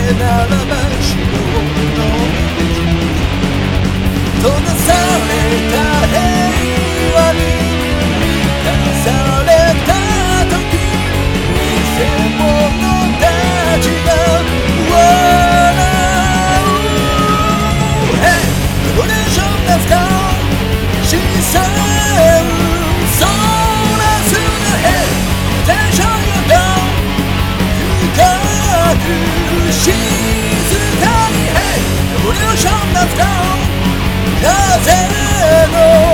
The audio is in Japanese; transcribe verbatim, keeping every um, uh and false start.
ならば白の閉ざされた平和に満たされた時偽物たちが笑う Hey! Revolution let's go! 小さいそらすな Hey! Attention you down! 深く静かに Hey! Revolution let's go! 風の